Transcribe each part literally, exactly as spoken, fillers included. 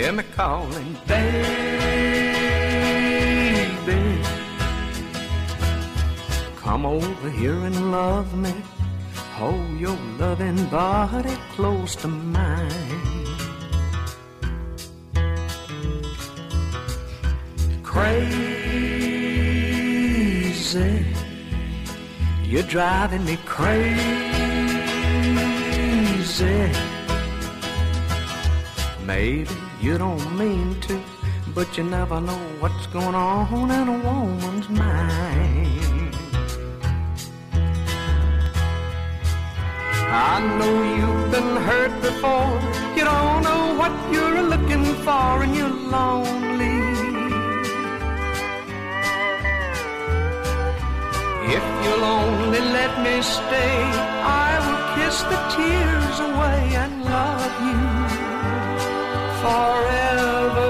hear me calling, baby. Come over here and love me. Hold your loving body close to mine. Crazy, you're driving me crazy. Maybe you don't mean to, but you never know what's going on in a woman's mind. I know you've been hurt before. You don't know what you're looking for and you're lonely. If you'll only let me stay, I will kiss the tears away and love you forever,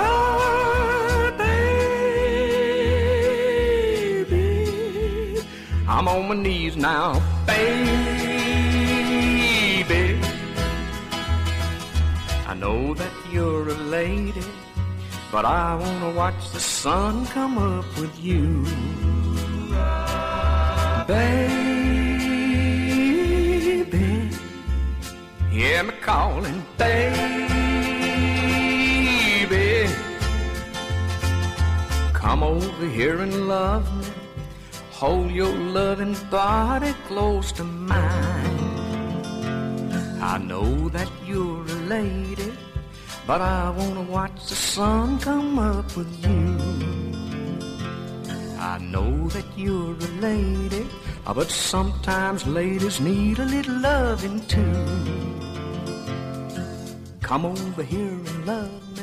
baby. I'm on my knees now, baby. I know that you're a lady, but I wanna watch the sun come up with you. Baby, hear me calling, baby. Come over here and love me. Hold your loving body close to mine. I know that you're a lady, but I wanna watch the sun come up with you. I know that you're a lady, but sometimes ladies need a little loving too. Come over here and love me.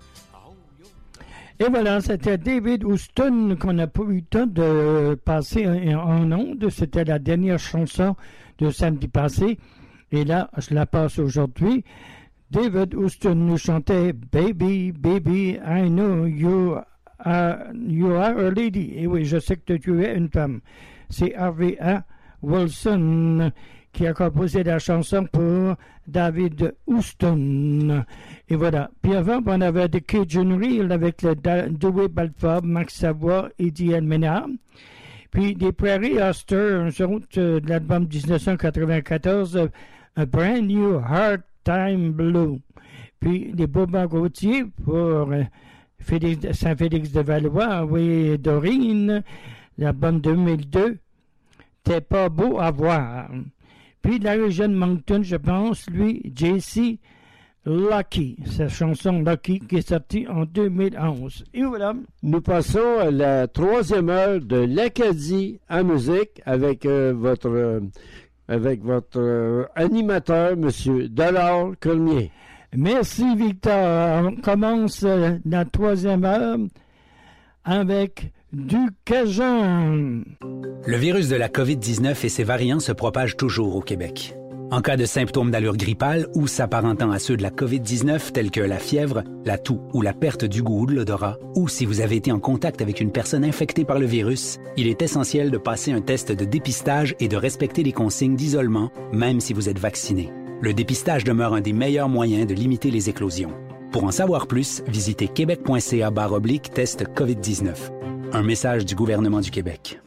Et voilà, c'était David Houston qu'on n'a pas eu le temps de passer en ondes. C'était la dernière chanson de samedi passé. Et là, je la passe aujourd'hui. David Houston nous chantait Baby, Baby, I know you are, you are a lady. Et oui, je sais que tu es une femme. C'est Harvey A. Wilson qui a composé la chanson pour David Houston. Et voilà. Puis avant, on avait The Cajun Reel avec le Dewey Balfour, Max Savoie et Diane Ménard. Puis des Prairie Oster, un autre euh, de l'album dix-neuf cent quatre-vingt-quatorze, A Brand New Hard Time Blue. Puis les Bourbons Gauthier pour euh, Félix, Saint-Félix de Valois, oui, Dorine, l'album deux mille deux, T'es pas beau à voir. Puis de la région de Moncton, je pense, lui, J C Lucky, sa chanson Lucky qui est sortie en deux mille onze. Et voilà. Nous passons à la troisième heure de l'Acadie en musique avec euh, votre euh, avec votre euh, animateur, M. Dollard Cormier. Merci, Victor. On commence euh, la troisième heure avec du Cajun. Le virus de la covid dix-neuf et ses variants se propagent toujours au Québec. En cas de symptômes d'allure grippale ou s'apparentant à ceux de la covid dix-neuf tels que la fièvre, la toux ou la perte du goût ou de l'odorat, ou si vous avez été en contact avec une personne infectée par le virus, il est essentiel de passer un test de dépistage et de respecter les consignes d'isolement, même si vous êtes vacciné. Le dépistage demeure un des meilleurs moyens de limiter les éclosions. Pour en savoir plus, visitez québec.ca barre oblique test covid dix-neuf. Un message du gouvernement du Québec.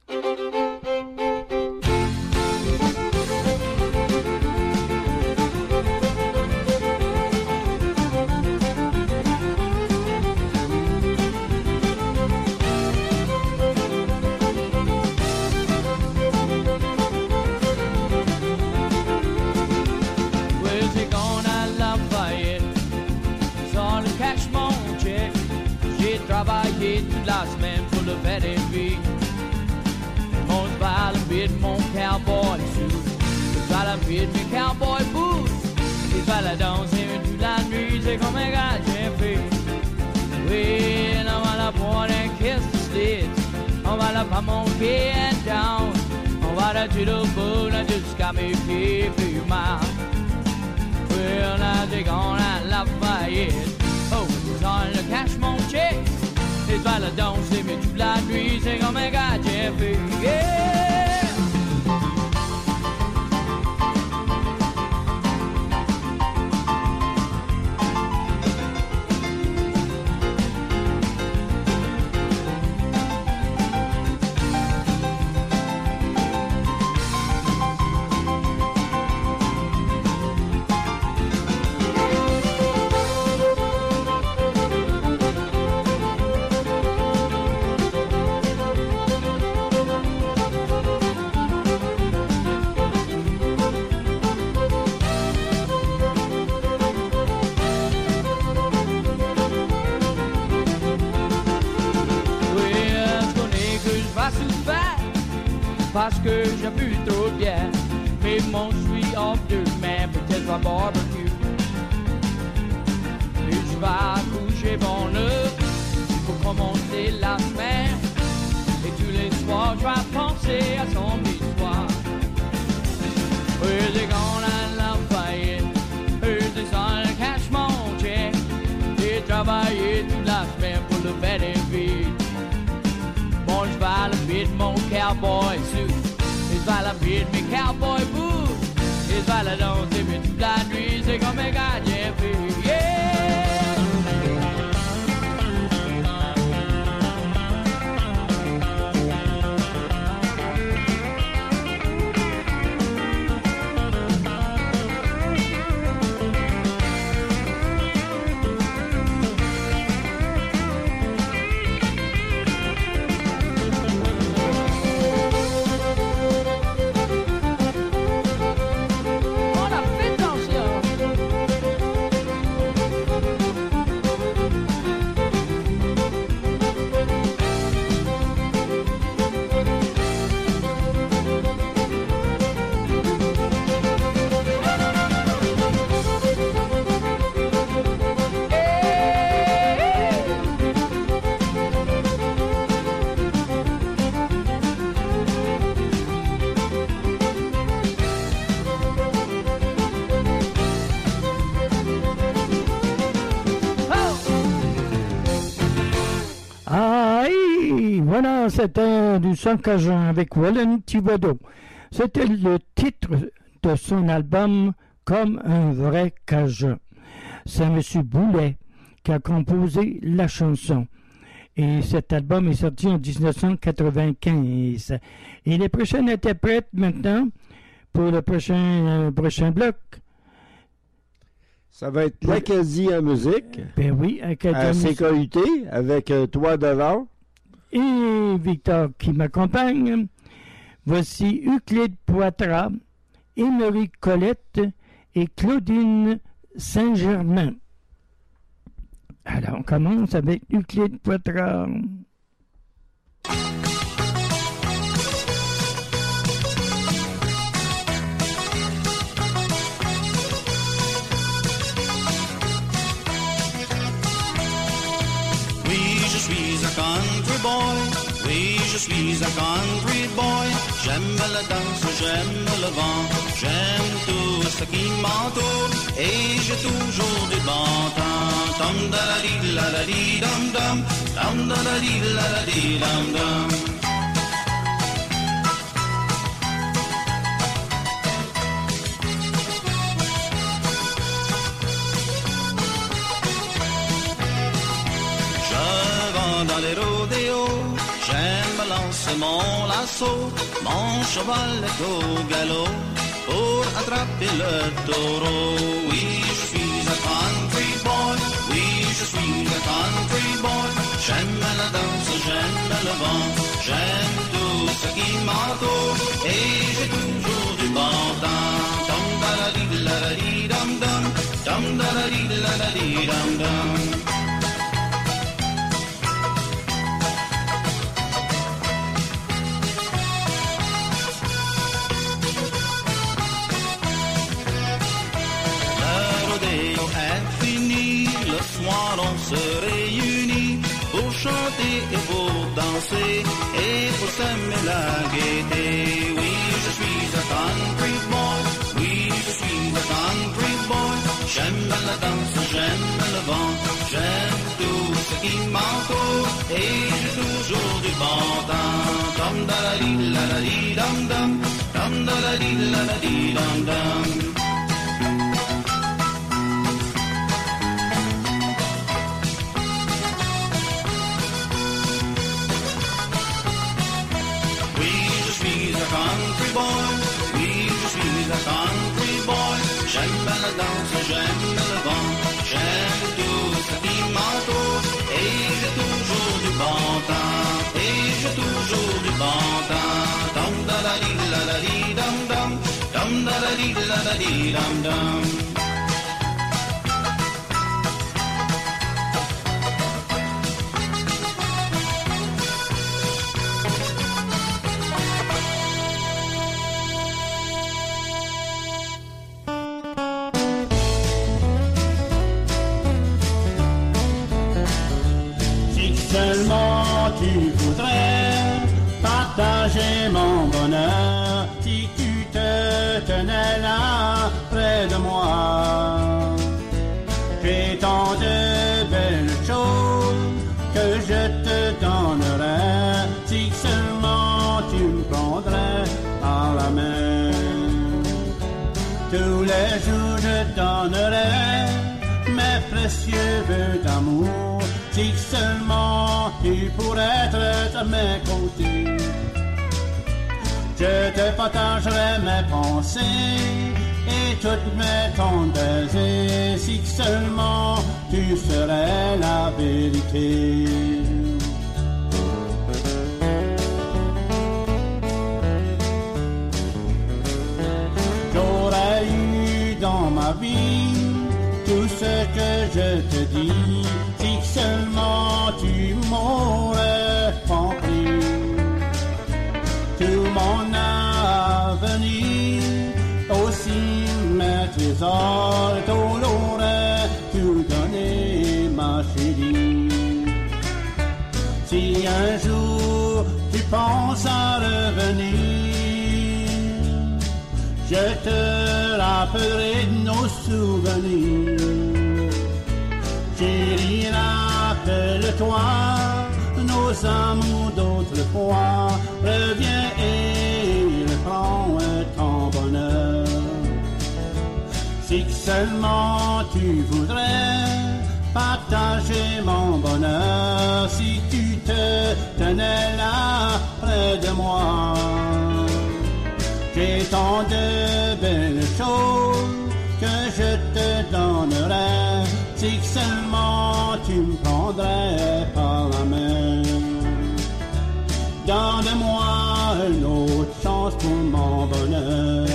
Pas monter and down. On va là to the moon and just got me keeping you mine. Well, now they're gonna Lafayette. Oh, it's on le cash mon check. Les balles danser mais toute la nuit c'est comme un gars Jeffy. Yeah. parce que j'ai bu trop de bière. Mais mon suis off demain, peut-être un barbecue. Et je vais coucher bon heure pour commencer la semaine. Et tous les soirs, je vais penser à son histoire. Where's it gonna Lafayette? Where's the sun cash mon check? J'ai travaillé toute la semaine pour le bénéfice. Bon, je vais à la vie de mon cowboy suit. Je vais à la vie de mes cowboy boots. Je vais à la danser, mais toute la nuit, c'est comme un gardien fait. Yeah! Voilà, c'était du sang cajun avec Wallen Thibodeau. C'était le titre de son album Comme un vrai cajun. C'est M. Boulet qui a composé la chanson. Et cet album est sorti en dix-neuf cent quatre-vingt-quinze. Et les prochaines interprètes maintenant pour le prochain, euh, prochain bloc. Ça va être l'Acadie en musique. Ben oui, Acadie à en musique. C K U T avec euh, trois dollars. Et Victor qui m'accompagne. Voici Euclide Poitras, Émery Colette et Claudine Saint-Germain. Alors, on commence avec Euclide Poitras. Je suis un country boy, oui, je suis un country boy. J'aime la danse, j'aime le vent, j'aime tout ce qui m'entoure. Et j'ai toujours du bon temps. Dum da da di la da di dum dum, dum da da di la da di dum dum. Dans les rodéos, j'aime balancer mon lasso, mon cheval est au galop pour attraper le taureau. Oui, je suis un country boy, oui, je suis un country boy. J'aime la danse, j'aime le vent, j'aime tout ce qui m'entoure et j'ai toujours du bon temps. Dum da da di la da di dum dum, dum da da di la da di dum dum. Soir on se réunit pour chanter et pour danser et pour s'aimer la gaieté. Oui, je suis un country boy, oui, je suis un country boy. J'aime la danse, j'aime le vent, j'aime tout ce qui m'entoure et j'ai toujours du bon temps. Dum da da di la da di dum dum, dum da da di la da di dum dum. Country boy, oui, je suis un country boy. J'aime la danse, j'aime le vent, j'aime tout ce qui m'entoure et j'ai toujours du bon temps, et j'ai toujours du bon temps. Dum da da di la da di dum dum, dum da da di la da di dum dum. tu voudrais partager mon bonheur si tu te tenais là près de moi. J'ai tant de belles choses que je te donnerais si seulement tu me prendrais par la main. Tous les jours je donnerais mes précieux vœux d'amour si seulement tu pourrais être à mes côtés. Je te partagerai mes pensées et toutes mes tendresses si seulement tu serais la vérité. J'aurais eu dans ma vie tout ce que je te dis si seulement tu m'aurais compris. Tout mon avenir, aussi mes trésors, tout l'aurais tout donné, ma chérie. Si un jour tu penses à revenir, je te rappellerai de nos souvenirs. Chérie, rappelle-toi nos amours d'autrefois. Reviens et reprends ton bonheur. Si seulement tu voudrais partager mon bonheur, si tu te tenais là près de moi. J'ai tant de belles choses que je te donnerais si seulement tu me prendrais par la main. Donne-moi une autre chance pour mon bonheur.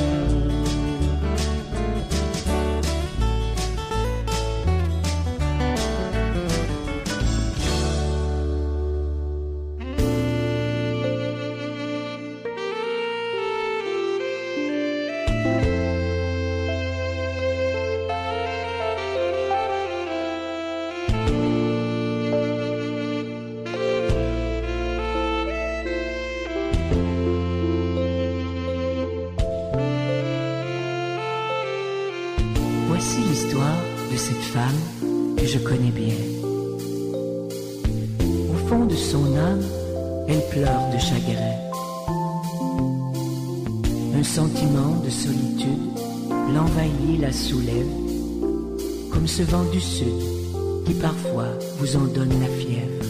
Voici l'histoire de cette femme que je connais bien. Au fond de son âme, elle pleure de chagrin. Un sentiment de solitude l'envahit, la soulève, comme ce vent du sud qui parfois vous en donne la fièvre.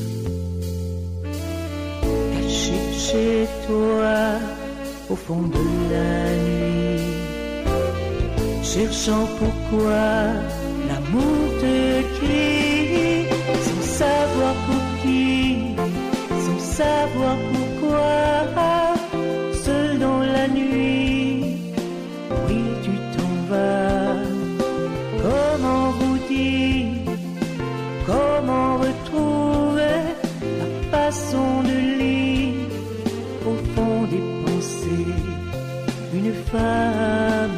Caché chez toi, au fond de la nuit, cherchant pourquoi l'amour te crie, sans savoir pour qui, sans savoir pourquoi, seul dans la nuit, oui tu t'en vas. Comment vous dire, comment retrouver la façon de lire au fond des pensées une femme?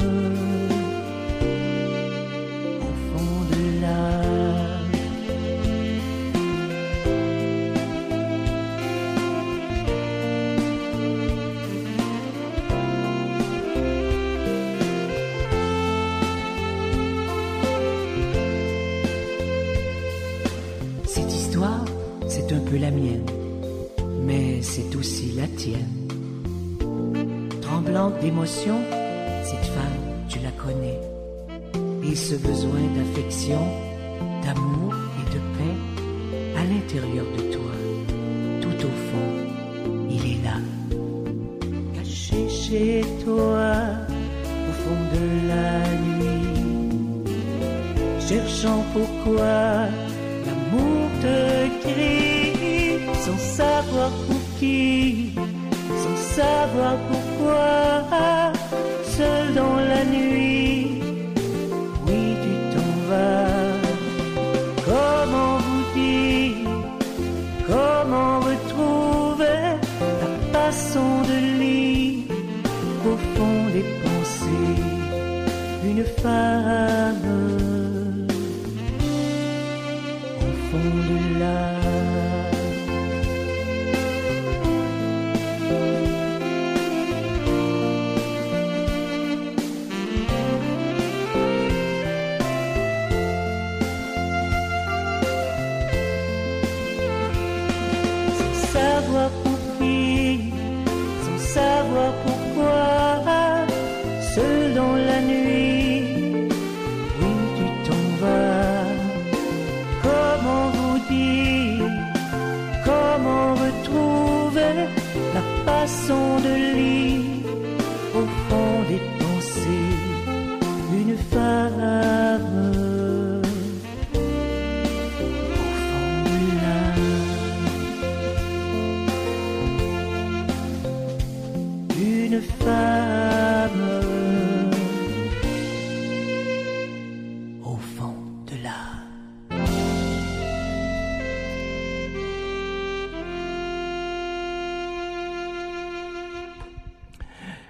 C'est un peu la mienne, mais c'est aussi la tienne. Tremblante d'émotion, cette femme, tu la connais. Et ce besoin d'affection, d'amour et de paix à l'intérieur de toi, tout au fond, il est là. Caché chez toi, au fond de la nuit, cherchant pourquoi l'amour te crie, sans savoir pour qui, sans savoir pourquoi, seul dans la nuit, oui tu t'en vas. Comment vous dire, comment retrouver la façon de lire au fond des pensées une femme? Au fond de l'âme,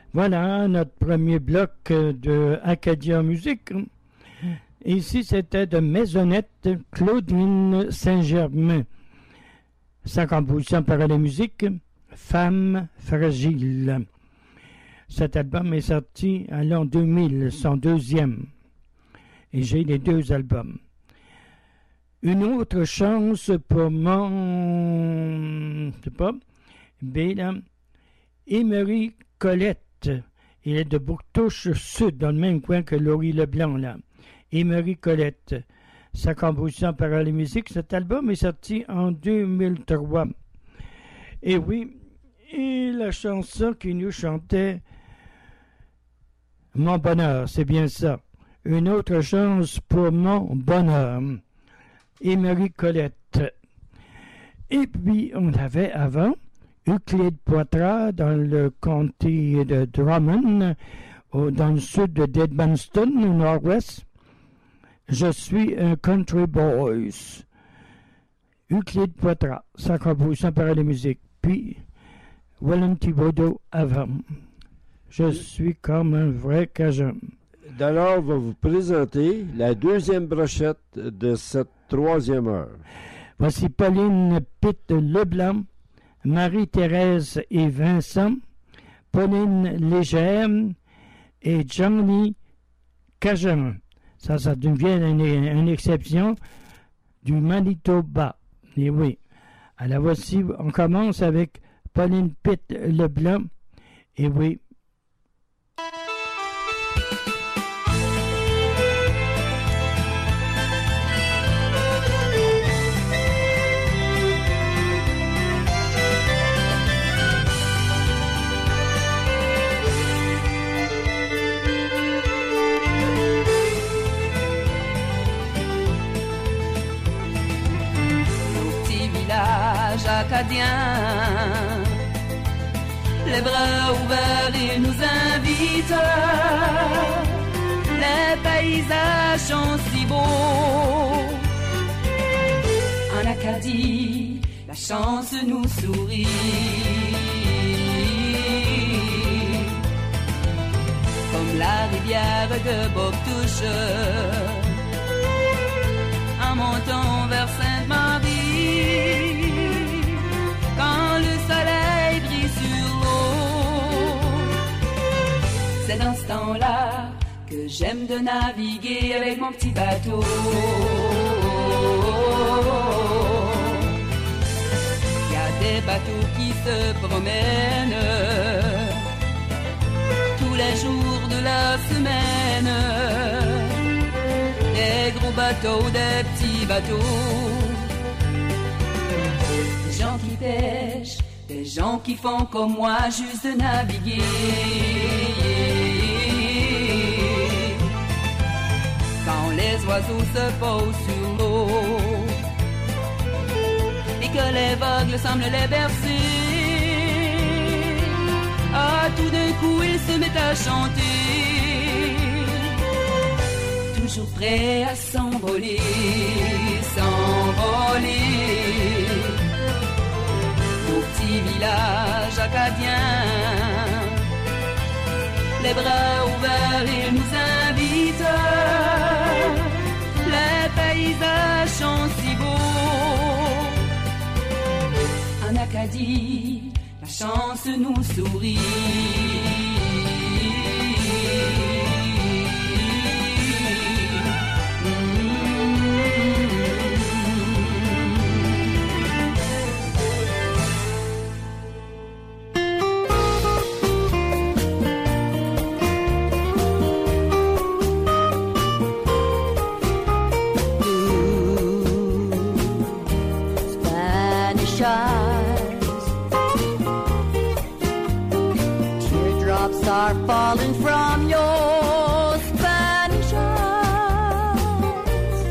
Voilà notre premier bloc de Acadia Musique. Ici, c'était de Maisonnette Claudine Saint-Germain. Sa composition par la musique, Femme fragile. Cet album est sorti à l'an deux mille, son deuxième. Et j'ai les deux albums. Une autre chance pour mon... je sais pas. B, là. Émery Colette. Il est de Bouctouche Sud, dans le même coin que Laurie Leblanc, là. Émery Colette. Sa composition par la musique. Cet album est sorti en deux mille trois. Et oui, et la chanson qui nous chantait Mon bonheur, c'est bien ça. Une autre chance pour mon bonheur. Émery Colette. Et puis, on avait avant Euclide Poitras dans le comté de Drummond, au, dans le sud d'Edmundston, au nord-ouest. Je suis un country boys. Euclide Poitras, sa composition par la musique. Puis, Willem Thibodeau avant. Je suis comme un vrai Cajun. D'alors, va vous présenter la deuxième brochette de cette troisième heure. Voici Pauline Pitt Leblanc, Marie-Thérèse et Vincent, Pauline Légère et Johnny Cajun. Ça, ça devient une, une exception du Manitoba. Et oui. Alors voici, on commence avec Pauline Pitt Leblanc. Et oui. Acadien, les bras ouverts, ils nous invitent. Les paysages sont si beaux. En Acadie, la chance nous sourit. Comme la rivière de Boctouche, en montant vers Sainte-Marie. Quand le soleil brille sur l'eau, c'est dans ce temps-là que j'aime de naviguer avec mon petit bateau. Il y a des bateaux qui se promènent tous les jours de la semaine. Des gros bateaux, des petits bateaux. Des gens qui pêchent, des gens qui font comme moi, juste de naviguer. Quand les oiseaux se posent sur l'eau et que les vagues semblent les bercer, ah, tout d'un coup ils se mettent à chanter, toujours prêts à s'envoler, s'envoler. Au petit village acadien, les bras ouverts, ils nous invitent. Les paysages sont si beaux. En Acadie, la chance nous sourit. Are falling from your Spanish eyes.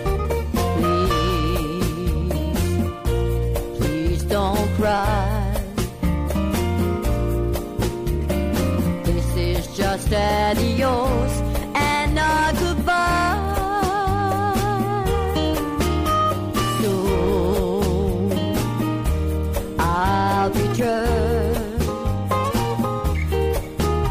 Please, please don't cry. This is just adios and not goodbye. Soon I'll return.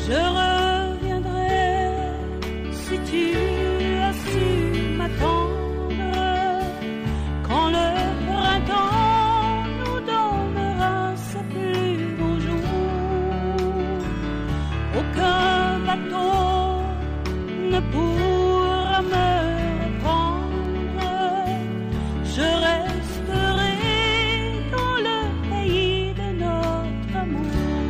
Je reviendrai si tu as su m'attendre quand le printemps nous donnera ses plus beaux jours. Aucun bateau ne pourra me prendre. Je resterai dans le pays de notre amour.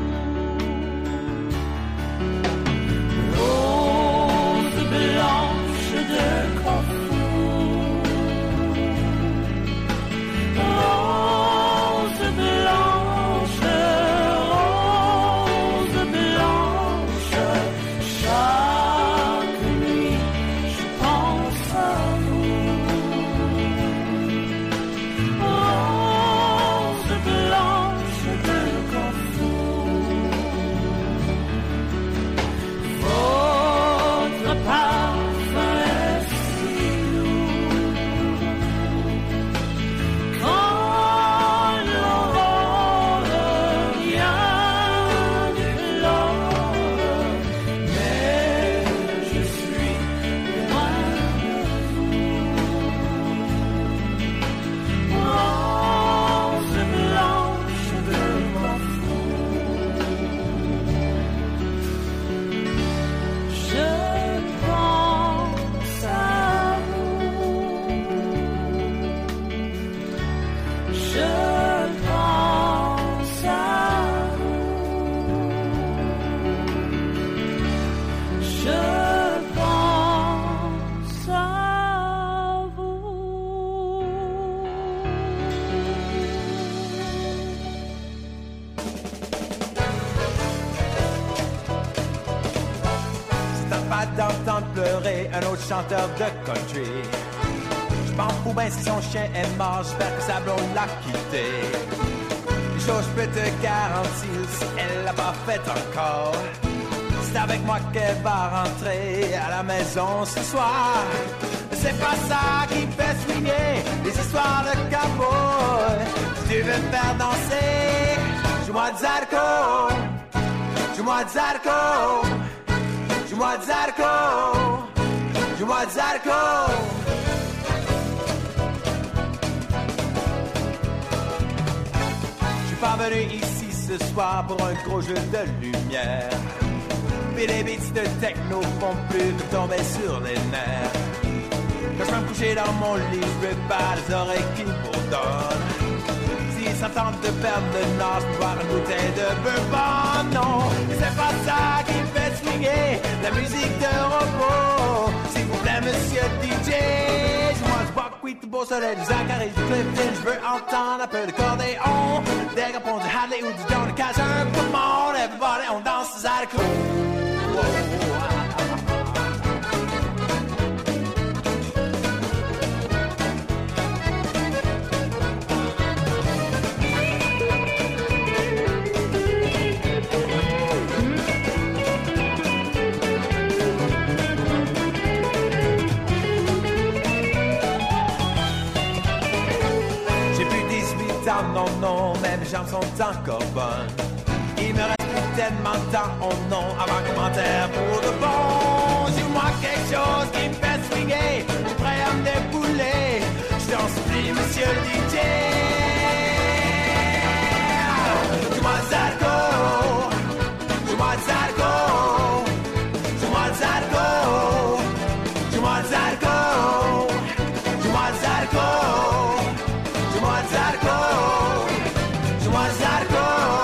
Rose blanche de Corfou, rose blanche, rose blanche, chaque nuit je pense à vous. Rose blanche de Corfou, votre parfum est si doux. Quand l'aurore vient d'éclore, mais je suis loin de vous. Rose blanche de Corfou, je pense à vous. Je pense à vous. Je pense à vous. C'est pas d'entendre pleurer un autre chanteur de country. Je m'en fous ben si son chien est mort, j'espère que sa blonde l'a quitté. Une chose je peux te garantir, si elle l'a pas fait encore, c'est avec moi qu'elle va rentrer à la maison ce soir. C'est pas ça qui fait swinguer les histoires de cowboy. Si tu veux me faire danser, joue-moi du Zarco, joue-moi du Zarco, joue-moi du Zarco, joue-moi du Zarco. Je suis pas venu ici ce soir pour un gros jeu de lumière. Puis les beats de techno font plus que tomber sur les nerfs. Quand je vais me coucher dans mon lit, je veux pas les oreilles qui bourdonnent. Si ça tente de perdre le nord, je peux boire une bouteille de bourbon. Non, c'est pas ça qui me fait swinguer la musique de robot. S'il vous plaît, monsieur D J, joue-moi du buckwheat, du beau soleil, du Zachary, du Clifton. Je veux entendre un peu de cordéon, des rapons, du Hadley ou du Johnny Cash. Un peu de monde, everybody, on danse des Zarco. J'ai plus dix-huit ans, non, non, mais mes jambes sont encore bonnes. Il me reste plus tellement de temps, oh non, avant commentaire pour de bon. Dis-moi quelque chose qui me fait swinguer, je suis prêt à me débouler. Je t'en supplie, monsieur le D J. Joue-moi le Zarco, joue-moi le Zarco, joue-moi le Zarco, joue-moi le Zarco, joue-moi le Zarco, joue-moi le Zarco, joue-moi le Zarco.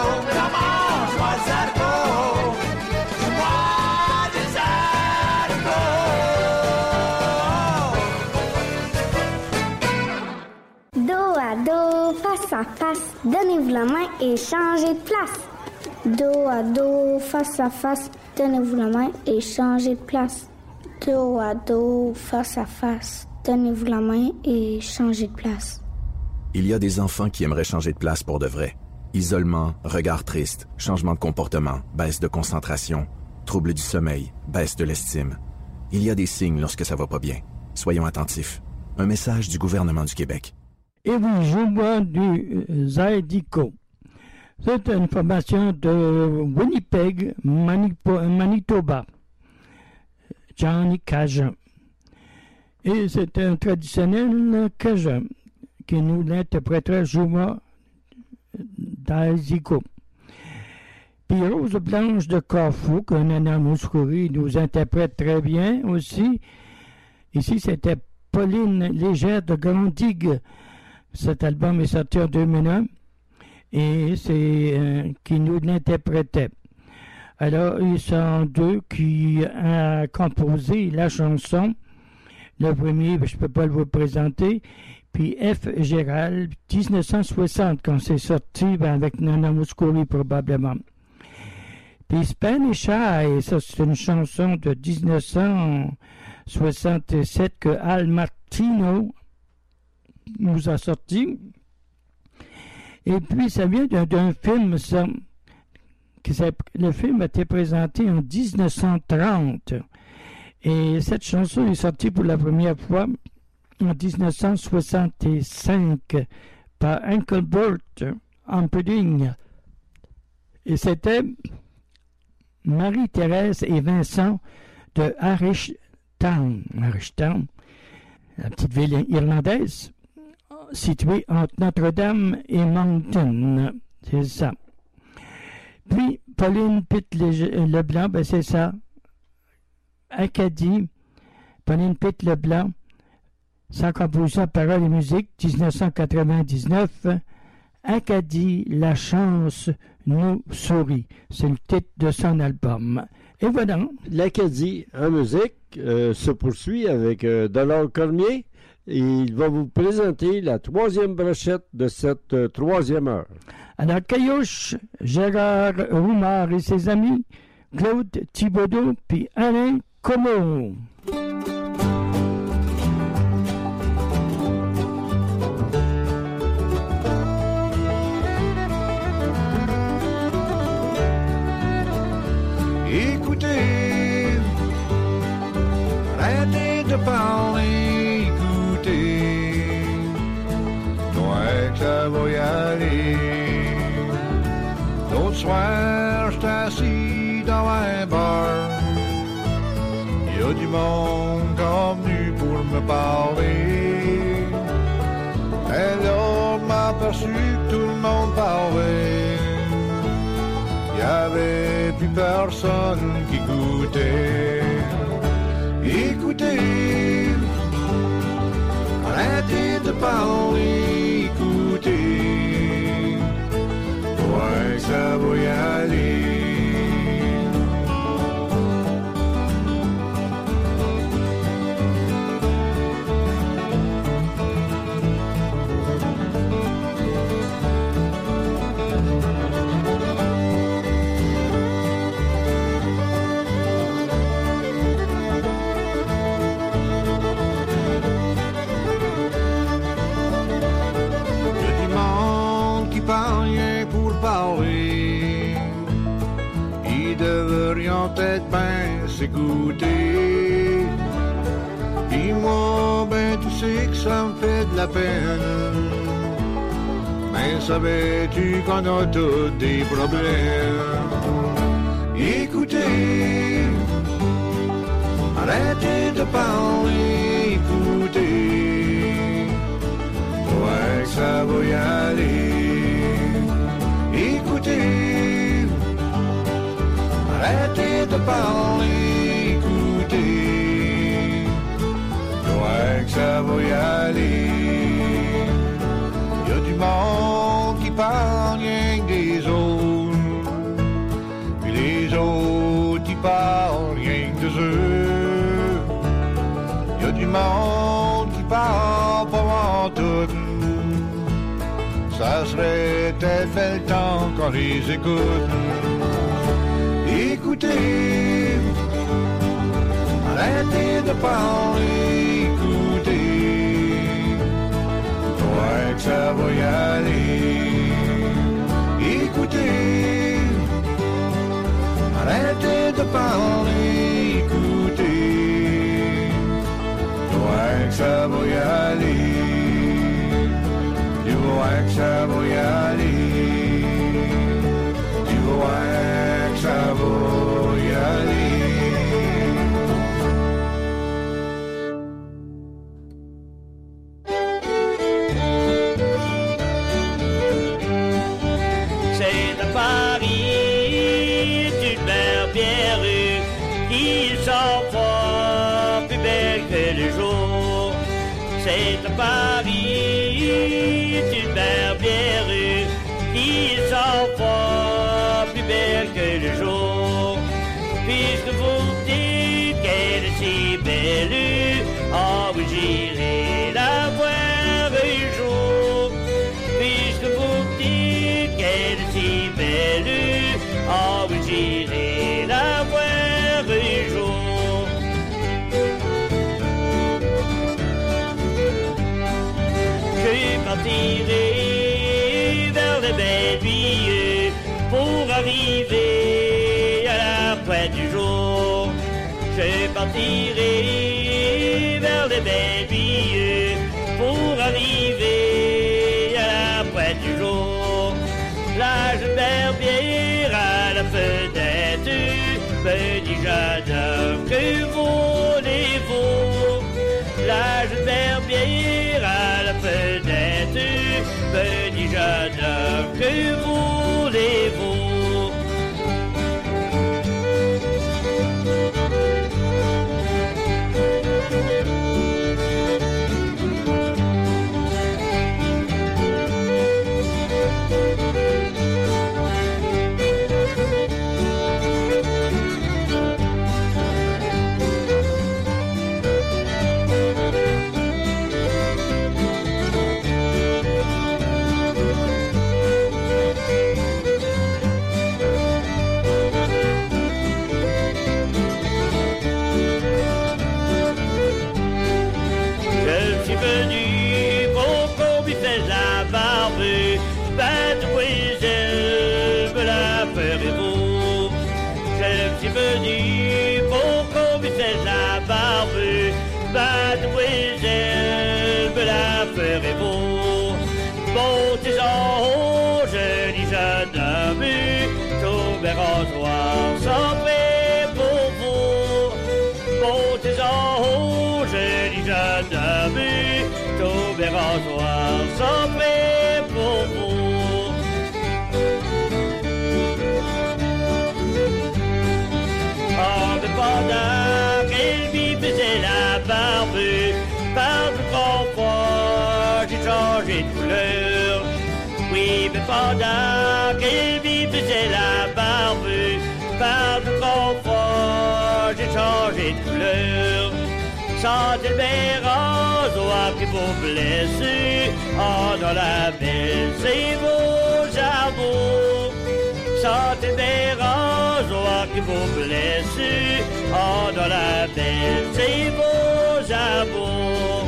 Face à face, donnez-vous la main et changez de place. Dos à dos, face à face, donnez-vous la main et changez de place. Dos à dos, face à face, donnez-vous la main et changez de place. Il y a des enfants qui aimeraient changer de place pour de vrai. Isolement, regard triste, changement de comportement, baisse de concentration, trouble du sommeil, baisse de l'estime. Il y a des signes lorsque ça va pas bien. Soyons attentifs. Un message du gouvernement du Québec. Et oui, je bois du Zydeco. C'est une formation de Winnipeg, Manipo- Manitoba. Johnny Cajun. Et c'est un traditionnel Cajun qui nous l'interprétera Juma Daisiko. Puis Rose Blanche de Corfou, que Nana Mouskouri nous interprète très bien aussi. Ici, c'était Pauline Légère de Grand-Digue. Cet album est sorti en deux mille un et c'est euh, qui nous l'interprétait. Alors, ils sont deux qui ont composé la chanson. Le premier, je ne peux pas le vous présenter. Puis F. Gérald, dix-neuf cent soixante, quand c'est sorti, ben avec Nana Mouskouri probablement. Puis Spanish Eye, ça c'est une chanson de dix-neuf cent soixante-sept que Al Martino nous a sorti. Et puis ça vient d'un, d'un film, ça, qui le film a été présenté en dix-neuf cent trente. Et cette chanson est sortie pour la première fois en dix-neuf cent soixante-cinq par Uncle Bert Humperdinck. Et c'était Marie-Thérèse et Vincent de Irishtown. Irishtown, la petite ville irlandaise, située entre Notre-Dame et Moncton. C'est ça. Puis, Pauline Pitt-Leblanc, ben c'est ça. Acadie, Pauline Pitt-Leblanc, sans composition, paroles et musique, dix-neuf cent quatre-vingt-dix-neuf. Acadie, la chance nous sourit. C'est le titre de son album. Et voilà. L'Acadie en musique euh, se poursuit avec euh, Dollar Cormier. Et il va vous présenter la troisième brochette de cette euh, troisième heure. Alors, Caillouche, Gérard Roumard et ses amis, Claude Thibodeau, puis Alain Comeau. Écoutez, arrêtez de parler, écoutez, toi que ça va y aller. L'autre soir, j'étais assis dans un bar, il y a du monde comme venu pour me parler. Et là, m'a aperçu que tout le monde parlait. Il n'y avait plus personne qui goûtait. Écoutez, arrêtez de parler, écoutez, ouais, ça va y aller. Ils devraient peut-être bien s'écouter. Puis moi, ben tu sais que ça me fait de la peine. Mais savais-tu qu'on a tous des problèmes? Écoutez, arrêtez de parler, écoutez, ouais que ça va y aller. Écoutez, arrêtez de parler, écoutez, ouais que ça va y aller. Y a du monde qui parle rien que des autres, puis les autres qui parlent rien que d'eux autres. Y a du monde qui parle pas en tout. Ça serait peut-être fait le temps qu'on les écoute. Écoutez, arrêtez de parler, écoutez, ouais que ça va y aller. Écoutez, arrêtez de parler, écoutez, ouais que ça va y aller. Ouais que ça va y aller. puisque vous dites qu'elle est si belle, ah oui, j'irai la voir un jour. Puisque vous dites qu'elle est si belle, ah oui, j'irai la voir un jour. Je partirai vers les belles nuits pour arriver à la pointe du jour. Je partirai vers les belles nuits pour arriver à la pointe du jour. La jeune berbière à la fenêtre me dit j'adore que voulez-vous. La jeune berbière à la fenêtre me dit j'adore que voulez-vous. Venu pour qu'on lui fasse la barbe, mademoiselle, me la ferez-vous? Montez en haut, joli jeune homme, tous mes rasoirs sont prêts pour vous. Montez en haut, joli jeune homme, tous mes rasoirs sont prêts pour vous. Pendant qu'elle lui faisait la barbe, par le grand froid, j'ai changé de couleur. Oui, mais pendant qu'elle lui faisait la barbe, par le grand froid, j'ai changé de couleur. Sentez le rasoir qui vous blesse, oh, dans la belle, c'est vos jabons. Sentez le rasoir qui vous blesse, oh, dans la belle, c'est vos jabons.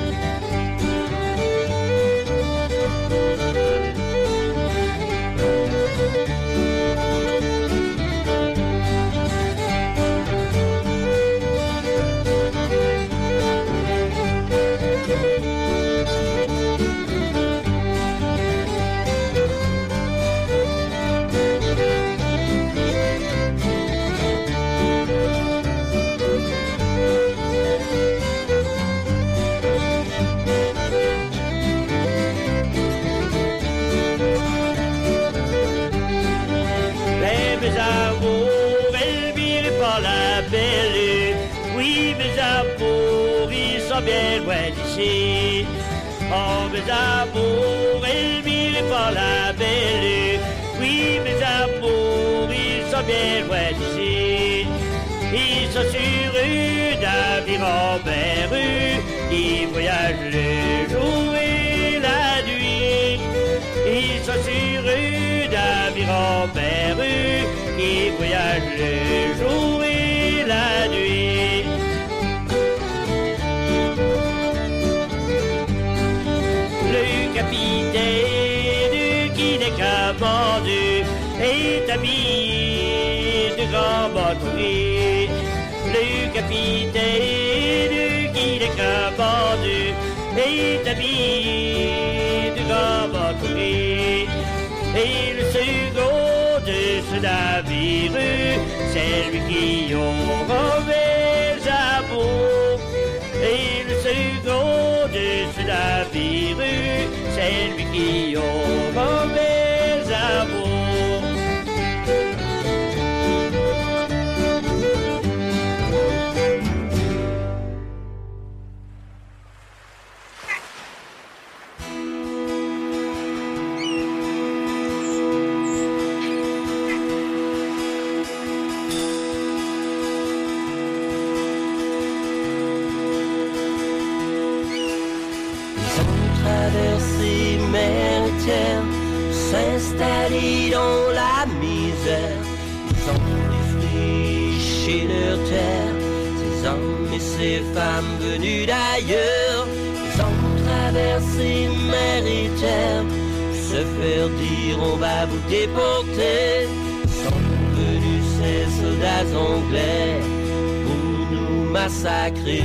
Bien loin d'ici, oh mes amours, ils vivent par la belle. Oui, mes amours, ils sont bien loin d'ici. Ils sont sur une navire en mer, ils voyagent le jour et la nuit. Ils sont sur une navire en mer, ils voyagent le jour et la nuit. Capitaine qui n'est qu'un bandu est habillé de grand batterie. Le capitaine qui n'est qu'un bandu est habillé de grand batterie. Et le second de ce navire, c'est lui qui aura mes amours. Et le second de ce navire, c'est lui qui aura mes amours. terre, s'installer dans la misère. Ils ont défriché leur terre, ces hommes et ces femmes venus d'ailleurs. Ils ont traversé mer et terre, pour se faire dire on va vous déporter. Sont venus ces soldats anglais pour nous massacrer.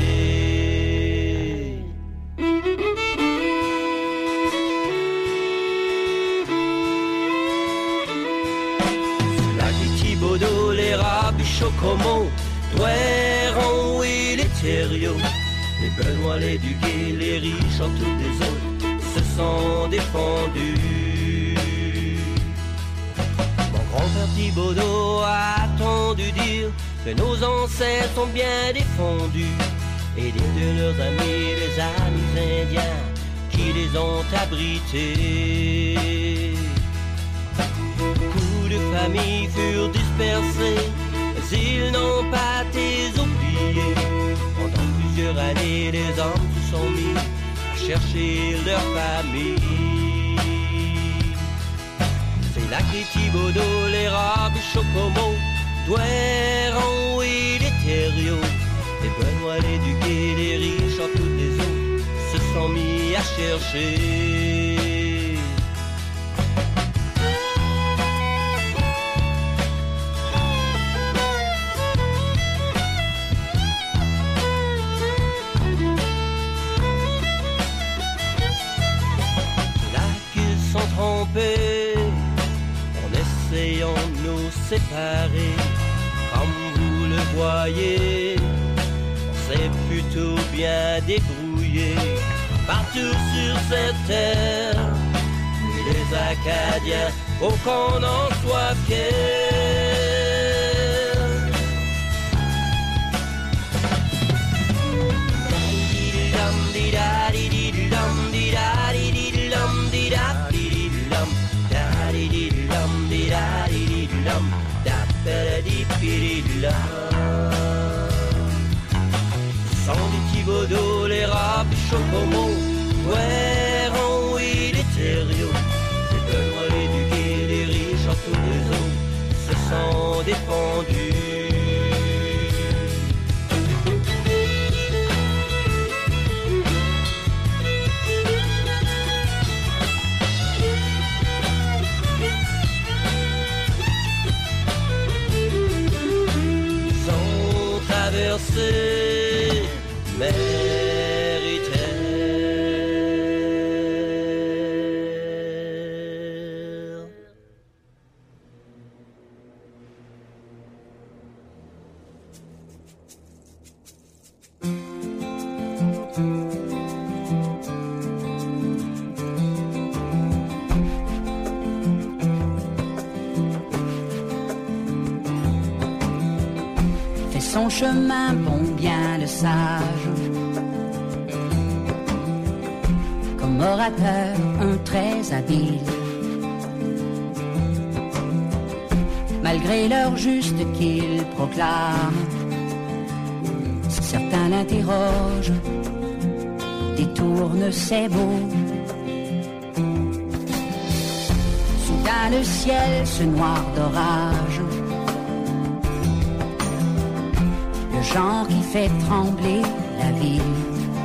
Les Rabichaux, Como, Douairon et les Thériault, les Benoît, les Duguay, les riches en toutes les autres se sont défendus. Mon grand-père Thibaudot a entendu dire que nos ancêtres sont bien défendus, et des de leurs amis, les amis indiens qui les ont abrités. De familles furent dispersées, mais ils n'ont pas été oubliés. Pendant plusieurs années, les hommes se sont mis à chercher leur famille. C'est là que les Thibaudot, les Rabichaux, Como, Douairon et les Thériault, les Benoît, les Duguay, les riches en toutes les autres se sont mis à chercher. En essayant de nous séparer, comme vous le voyez, on s'est plutôt bien débrouillé. Partout sur cette terre, nous les Acadiens, faut qu'on en soit fiers. Ce sont les Thibaudot, les Rabichaux, Como, Douairon et les Thériault, les Benoît, les Duguay, les riches en tous les autres se sont défendus. Traverser mer et terre. Son chemin bon bien le sage, comme orateur un très habile. Malgré l'heure juste qu'il proclame, certains l'interrogent, détournent ses mots. Soudain le ciel se noire d'orage, genre qui fait trembler la ville.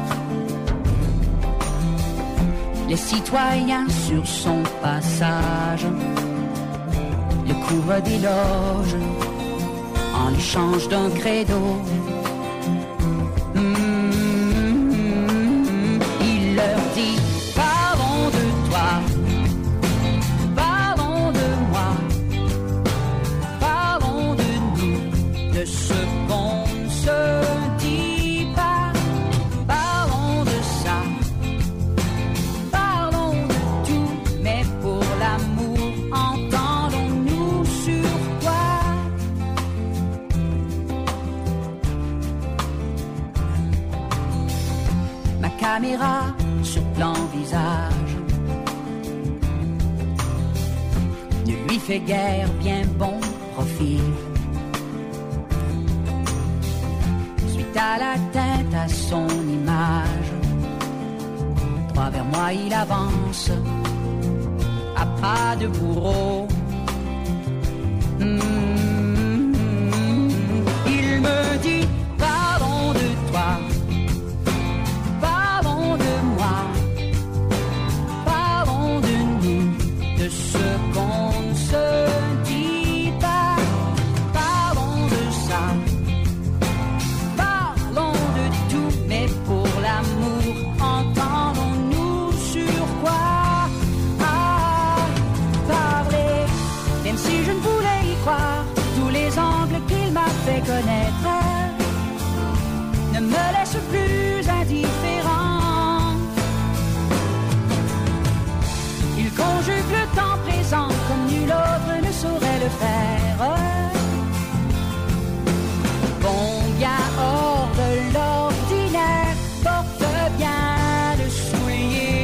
Les citoyens sur son passage le couvrent d'éloges en l'échange d'un credo. Mmh, il leur dit parlons de toi, parlons de moi, parlons de nous, de ce qu'on se dit pas, parlons de ça, parlons de tout, mais pour l'amour, entendons-nous sur quoi? Ma caméra sur plan visage ne lui fait guère bien bon profil. À la tête à son image, droit vers moi il avance, à pas de bourreau. Mmh, il me dit parlons de toi, parlons de moi, parlons de nous, de ce qu'on ne se dit pas, parlons de ça, parlons de tout, mais pour l'amour, entendons-nous sur quoi? Ah, parler, même si je ne voulais y croire, tous les angles qu'il m'a fait connaître ne me laissent plus indifférent. Il conjugue le temps présent comme nul autre ne saurait le faire. Bon gars hors de l'ordinaire, porte bien le soulier.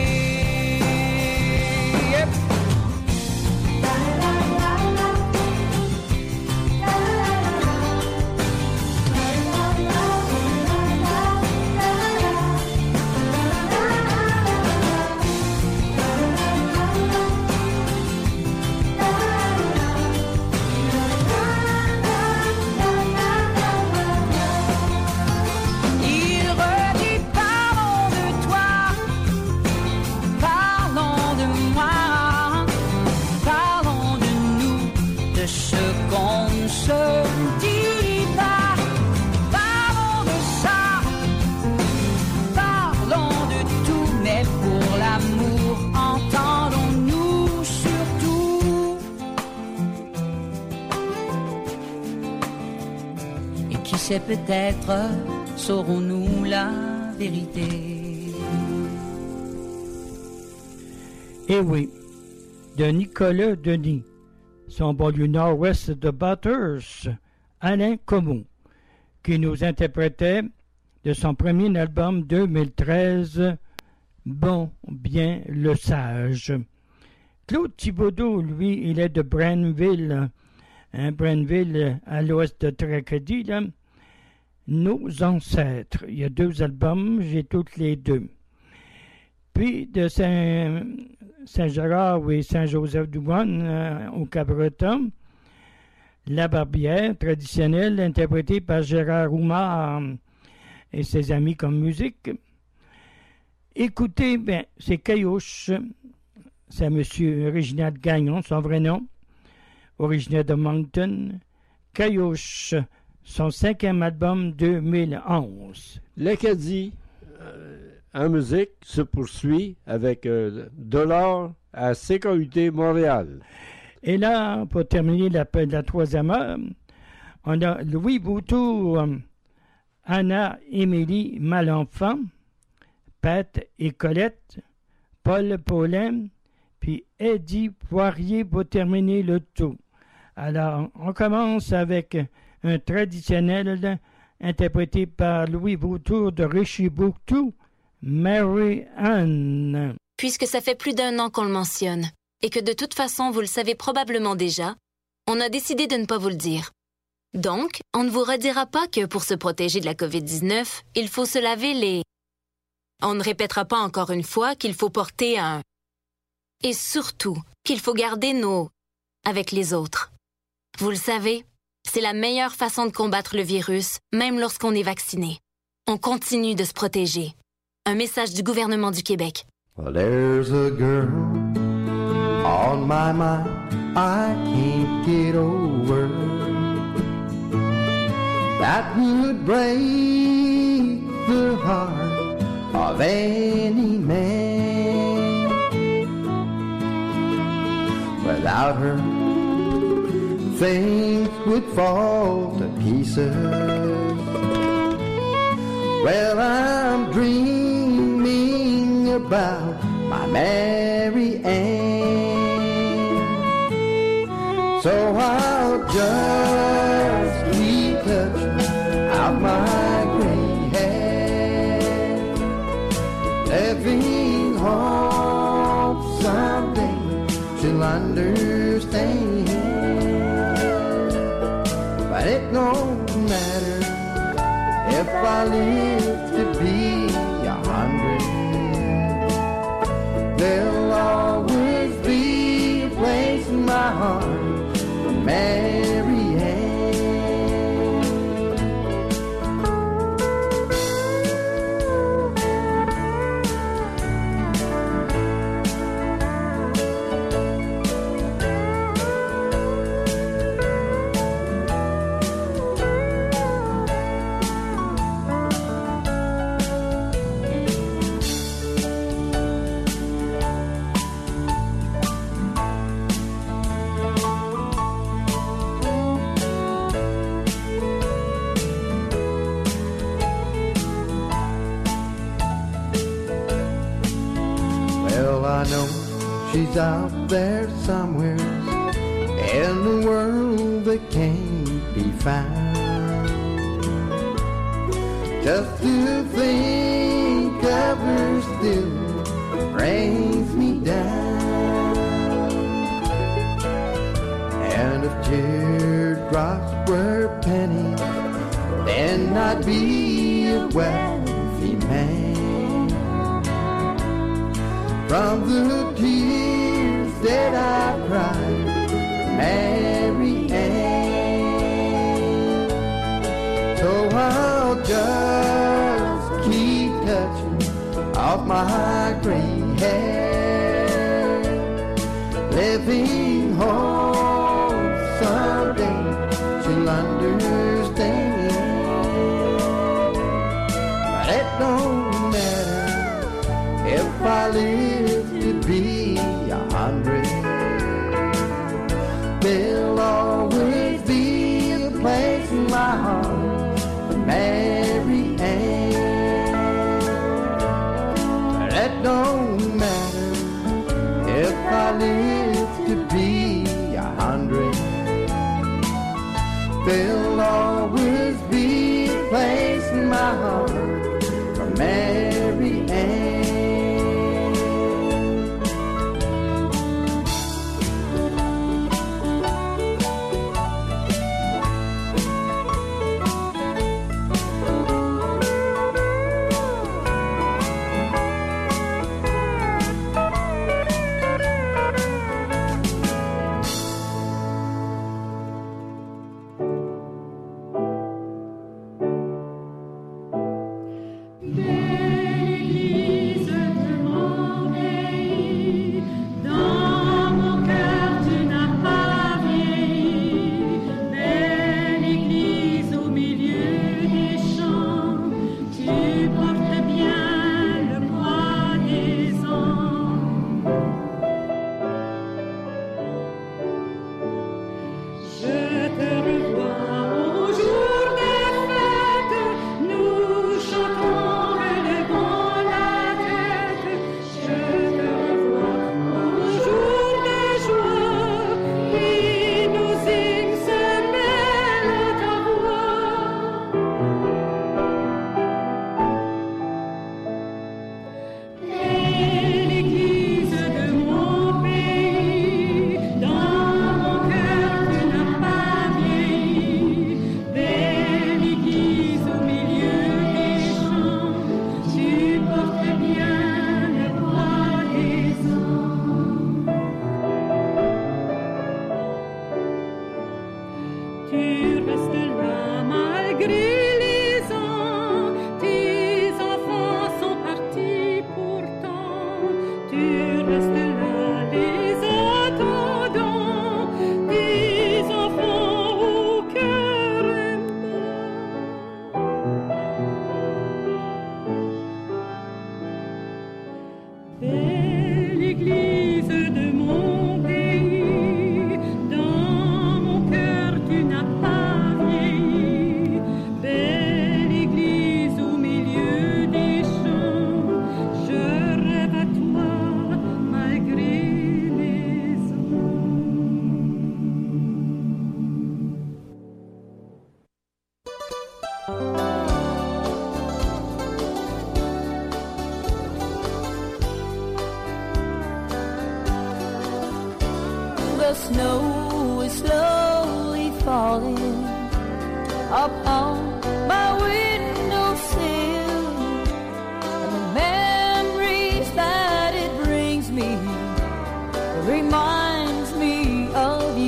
Il redit parlons de toi, parlons de moi, parlons de nous, de ce qu'on ne se dit pas, parlons de ça, parlons de tout, mais pour l'amour, entendons-nous surtout. Et qui sait, peut-être saurons-nous la vérité. Eh oui, de Nicolas Denis, son banlieue nord-ouest de Bathurst, Alain Comot, qui nous interprétait de son premier album deux mille treize, Bon, bien, le sage. Claude Thibodeau, lui, il est de Brannville, hein, Brannville à l'ouest de Tracadie, là. Nos ancêtres. Il y a deux albums, j'ai toutes les deux. Puis de Saint, Saint-Gérard et Saint-Joseph-du-Moine euh, au Cap-Breton, La Barbière, traditionnelle, interprétée par Gérard Oumar et ses amis comme musique. Écoutez, ben, c'est Caillouche, c'est M. Réginald Gagnon, son vrai nom, originaire de Moncton. Caillouche, son cinquième album deux mille onze. L'Acadie euh, en musique se poursuit avec euh, Dollar à C K U T Montréal. Et là, pour terminer la, la troisième heure, on a Louis Boutour, euh, Anna-Émilie Malenfant, Pat et Colette, Paul Paulin, puis Eddie Poirier pour terminer le tout. Alors, on commence avec un traditionnel interprété par Louis Boutour de Richibouctou, Mary Ann. Puisque ça fait plus d'un an qu'on le mentionne, et que de toute façon vous le savez probablement déjà, on a décidé de ne pas vous le dire. Donc, on ne vous redira pas que pour se protéger de la covid dix-neuf, il faut se laver les... On ne répétera pas encore une fois qu'il faut porter un... Et surtout, qu'il faut garder nos... avec les autres. Vous le savez, c'est la meilleure façon de combattre le virus, même lorsqu'on est vacciné. On continue de se protéger. Un message du gouvernement du Québec. Well, there's a girl on my mind I can't get over that would break the heart of any man. Without her, things would fall to pieces. Well, I'm dreaming about my Mary Ann, so I'll just keep touching out my gray hair, living hope someday she'll understand. But it don't matter if I live to be a hundred, there'll always be heart for Mary Ann. She's out there somewhere in the world that can't be found. Just to think of her still brings me down. And if teardrops were pennies, then I'd be a wealthy man. From the tears that I cried, Mary Ann. So I'll just keep touching off my gray hair, living hope someday she'll understand. But it don't matter if I live to be a hundred. There'll always be a place in my heart for Mary Ann. But it don't matter if I live to be a hundred. There'll always be a place in my heart for Mary Ann. The snow is slowly falling upon my windowsill, and the memories that it brings me reminds me of you.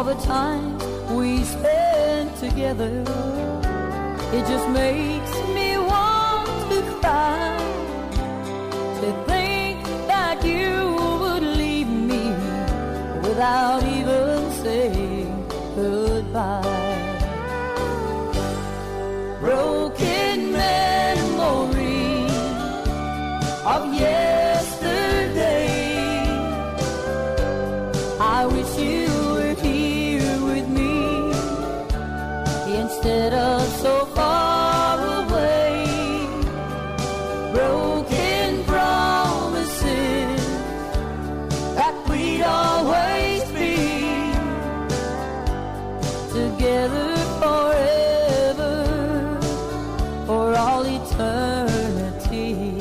the times we spent together. It just makes me want to cry to think that you would leave me without even saying goodbye. Broken memory of yesterday. I wish you were here with me instead of so far away. Broken promises that we'd always be together forever, for all eternity.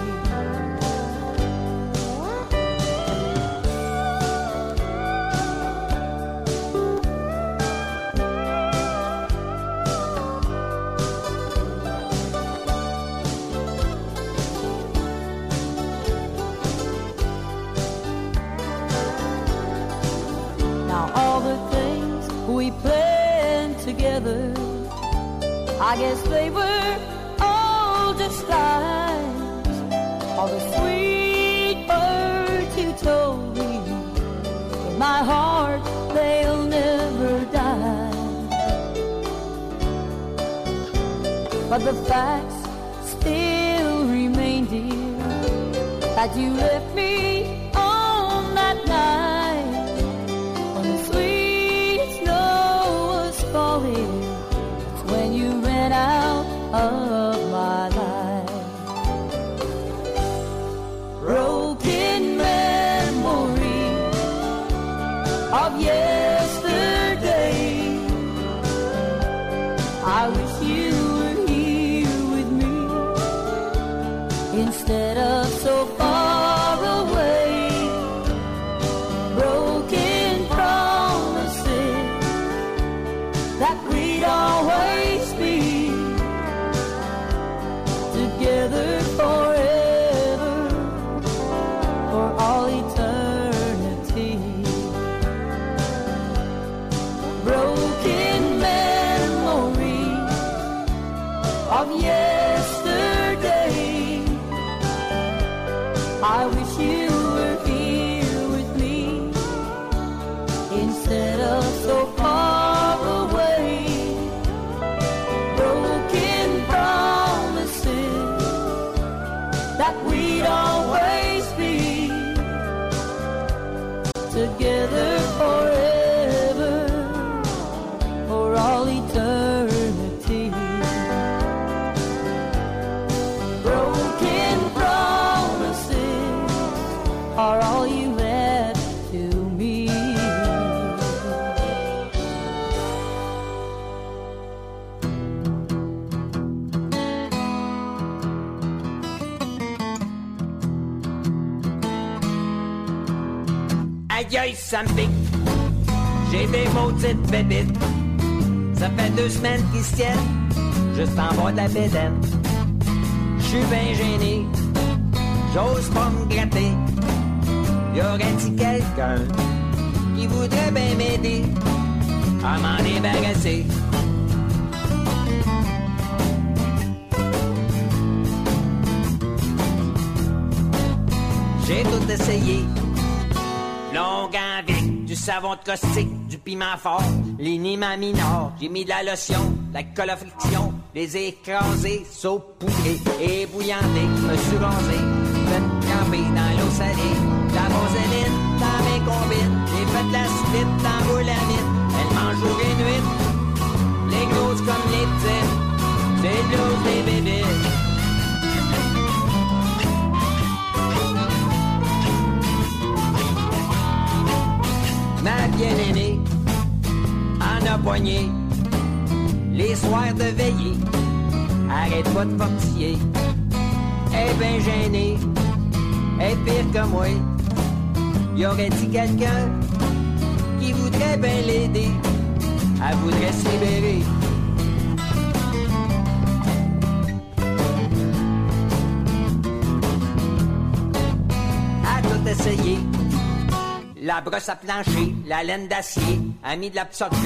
We planned together, I guess they were all just lies. All the sweet words you told me, in my heart they'll never die. But the facts still remain, dear, that you left me on that night when the sweet falling. It's when you ran out of my life. Broken memory of yesterday. I wish you were here with me instead of so far away. Broken promises that we'd always be together forever, for all eternity. Broken memory of yesterday. I wish you were here with me instead of so far away. Broken promises that we'd always be together forever, for all eternity. Broken promises are all you left to me. Aïe aïe, ça me pique. J'ai des maudites bébites. Ça fait deux semaines qu'ils se tiennent juste en bas de la bédaine. J'suis bien gêné, j'ose pas me gratter. Y'aurait-il quelqu'un qui voudrait bien m'aider à m'en débarrasser? J'ai tout essayé. Longue avec du savon de caustique, du piment fort, l'inima minor. J'ai mis de la lotion, de la colle à friction, les écrasés, saupoudrés et bouillantés. Me suis rasé, fait camper dans l'eau salée, la vaseline dans mes combines. J'ai fait de la suite dans boulamite, elle mange jour et nuit, les grosses comme les petites, c'est de l'eau des bébés. Ma bien-aimée en a poigné les soirs de veillée. Arrête pas de portiller. Elle est bien gênée, elle est pire que moi. Y aurait-il quelqu'un qui voudrait bien l'aider? Elle voudrait se libérer. A tout essayer. la brosse à plancher, la laine d'acier, a mis de la petite